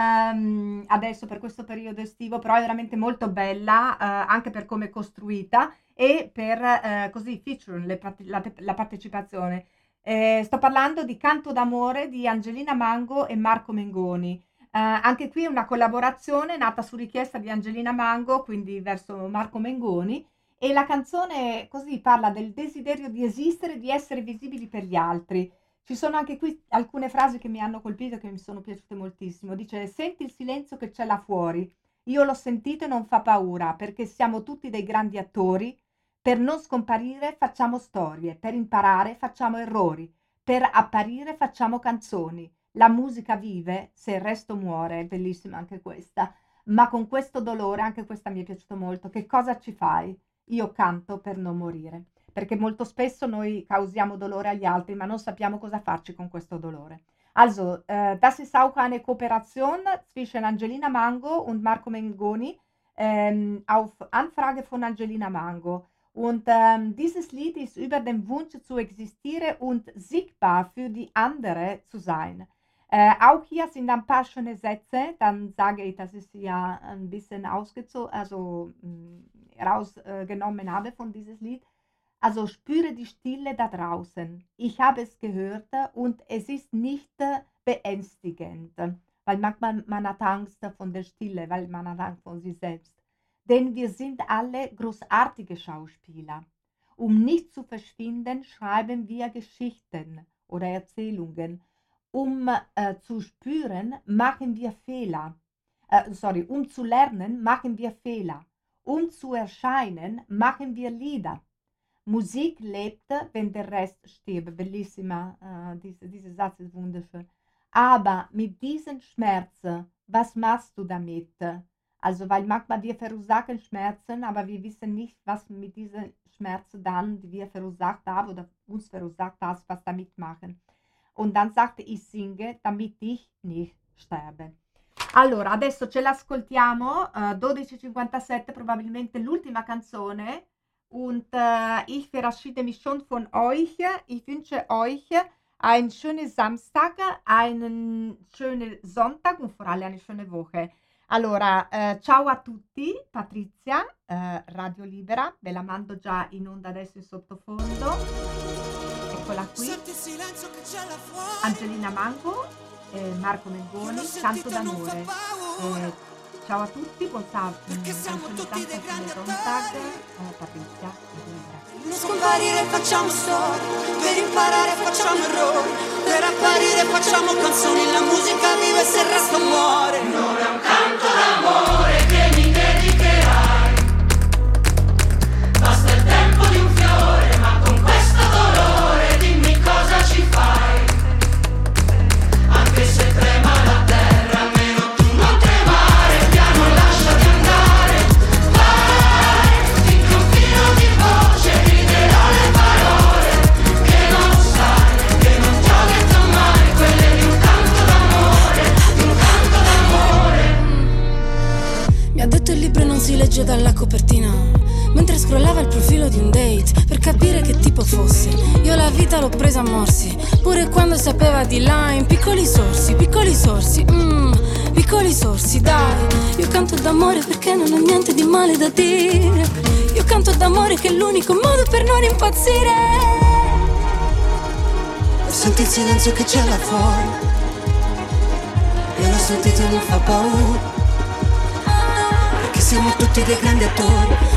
um, adesso per questo periodo estivo, però è veramente molto bella, uh, anche per come è costruita e per uh, così feature le, la, la partecipazione. Eh, sto parlando di Canto d'amore di Angelina Mango e Marco Mengoni. Uh, anche qui una collaborazione nata su richiesta di Angelina Mango, quindi verso Marco Mengoni, e la canzone così parla del desiderio di esistere, di essere visibili per gli altri. Ci sono anche qui alcune frasi che mi hanno colpito e che mi sono piaciute moltissimo. Dice: senti il silenzio che c'è là fuori, io l'ho sentito e non fa paura, perché siamo tutti dei grandi attori, per non scomparire facciamo storie, per imparare facciamo errori, per apparire facciamo canzoni. La musica vive se il resto muore, bellissima anche questa, ma con questo dolore, anche questa mi è piaciuta molto, che cosa ci fai? Io canto per non morire, perché molto spesso noi causiamo dolore agli altri, ma non sappiamo cosa farci con questo dolore. Also, äh, das ist auch eine Kooperation zwischen Angelina Mango und Marco Mengoni, ähm, auf Anfrage von Angelina Mango. Und ähm, dieses Lied ist über den Wunsch zu existieren und sichtbar für die andere zu sein. Äh, auch hier sind ein paar schöne Sätze, dann sage ich, dass ich sie ja ein bisschen ausgezogen, also mh, rausgenommen äh, habe von dieses Lied. Also spüre die Stille da draußen. Ich habe es gehört und es ist nicht äh, beängstigend, weil manchmal man hat Angst von der Stille, weil man hat Angst von sich selbst. Denn wir sind alle großartige Schauspieler. Um nicht zu verschwinden, schreiben wir Geschichten oder Erzählungen. Um äh, zu spüren, machen wir Fehler. Äh, sorry, um zu lernen, machen wir Fehler. Um zu erscheinen, machen wir Lieder. Musik lebt, wenn der Rest stirbt. Bellissima, äh, diese, dieser Satz ist wunderschön. Aber mit diesem Schmerz, was machst du damit? Also, weil manchmal wir verursachen Schmerzen, aber wir wissen nicht, was mit diesem Schmerz dann, die wir verursacht haben oder uns verursacht haben, was damit machen. Und dann sagte ich singe, damit ich nicht sterbe. Allora, adesso ce l'ascoltiamo, uh, dodici e cinquantasette, probabilmente l'ultima canzone. Und uh, ich verabschiede mich schon von euch. Ich wünsche euch einen schönen Samstag, einen schönen Sonntag und vor allem eine schöne Woche. Allora, uh, ciao a tutti, Patrizia, uh, Radio Libera, ve la mando già in onda adesso in sottofondo. Eccola qui, Angelina Mango, eh, Marco Mengoni, Canto d'amore. Eh, ciao a tutti, buon sabato, buon Sonntag, eh, Patrizia. Non scomparire facciamo storie, per imparare facciamo errori, per apparire facciamo canzoni, la musica vive se il resto muore. Non è un canto d'amore che mi dedicherai, basta il tempo di un fiore, ma con questo dolore dimmi cosa ci fai. Anche se trema la terra, almeno tu non tremare, piano lasciati andare. Vai, finché un filo di voce griderò le parole che non sai, che non ti ho detto mai, quelle di un canto d'amore, di un canto d'amore. Mi ha detto il libro non si legge dalla copertina, mentre scrollava il profilo di un date per capire che tipo fosse. Io la vita l'ho presa a morsi, pure quando sapeva di là, in piccoli sorsi, piccoli sorsi, mmm, piccoli sorsi, dai. Io canto d'amore perché non ho niente di male da dire. Io canto d'amore l'amore che è l'unico modo per non impazzire. E senti il silenzio che c'è là fuori, e l'ho sentito e mi fa paura, perché siamo tutti dei grandi attori.